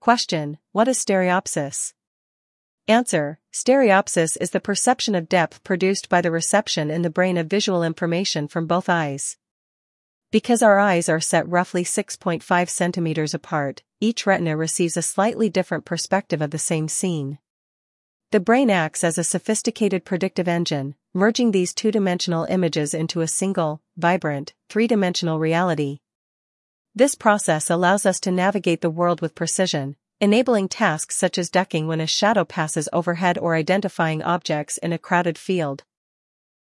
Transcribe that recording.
Question: what is stereopsis? Answer: stereopsis is the perception of depth produced by the reception in the brain of visual information from both eyes. Because our eyes are set roughly 6.5 centimeters apart, each retina receives a slightly different perspective of the same scene. The brain acts as a sophisticated predictive engine, merging these two-dimensional images into a single, vibrant, three-dimensional reality. This process allows us to navigate the world with precision, enabling tasks such as ducking when a shadow passes overhead or identifying objects in a crowded field.